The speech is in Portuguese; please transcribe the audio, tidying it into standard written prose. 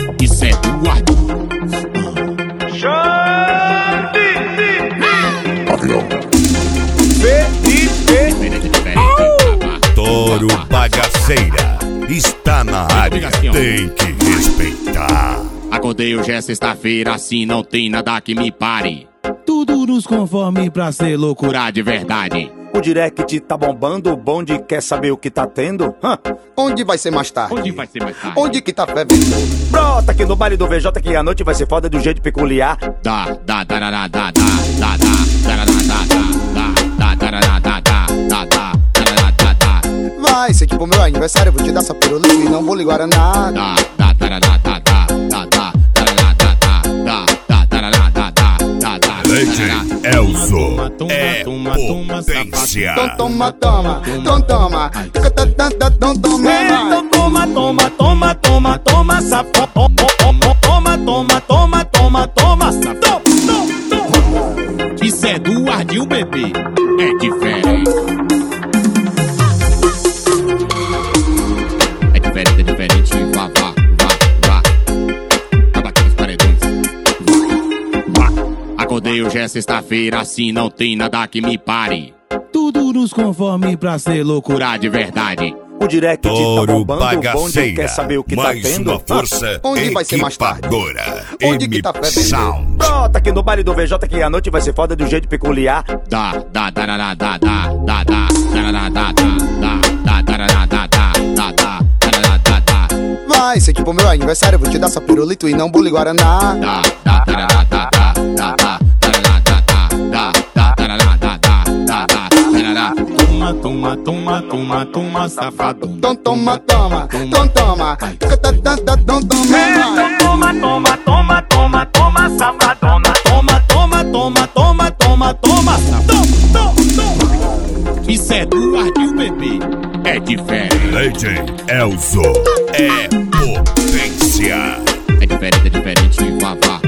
Isso é do Ardiu. Touro Bagaceira está na área, tem que respeitar. Acordei hoje é sexta-feira, assim não tem nada que me pare. Tudo nos conforme pra ser loucura De verdade. O direct tá bombando, o bonde quer saber o que tá tendo? Onde vai ser mais tarde? Onde vai ser mais tarde? Onde que tá fervendo? Brota aqui no baile do VJ que a noite vai ser foda de um jeito peculiar. Vai, sei que pro meu aniversário eu vou te dar essa pirulita e não vou ligar a nada. Legend Elzo é potência. Toma, toma, toma, toma. Toma, safado. Toma, safado. Isso é do Ardiu, bebê. É diferente. É diferente. Vá. Abate os paredões. Vá. Acordei hoje é sexta-feira, assim não tem nada que me pare. Tudo nos conforme pra ser loucura De verdade. O direct tá Touro bombando, o bonde Bagaceira, quer saber o que tá mais tendo? uma força Onde vai ser mais tarde? equipadora. Onde que tá MP fervendo? Sound. Brota aqui no baile do VJ que a noite vai ser foda de um jeito peculiar. Vai, sei que pro meu aniversário eu vou te dar essa pirulita e não vou ligar a nada. Toma, safado. Toma, toma. Toma, safadona. Toma, Isso é do Ardiu, bebê. É diferente. Legend Elzo é potência. É diferente. Vá.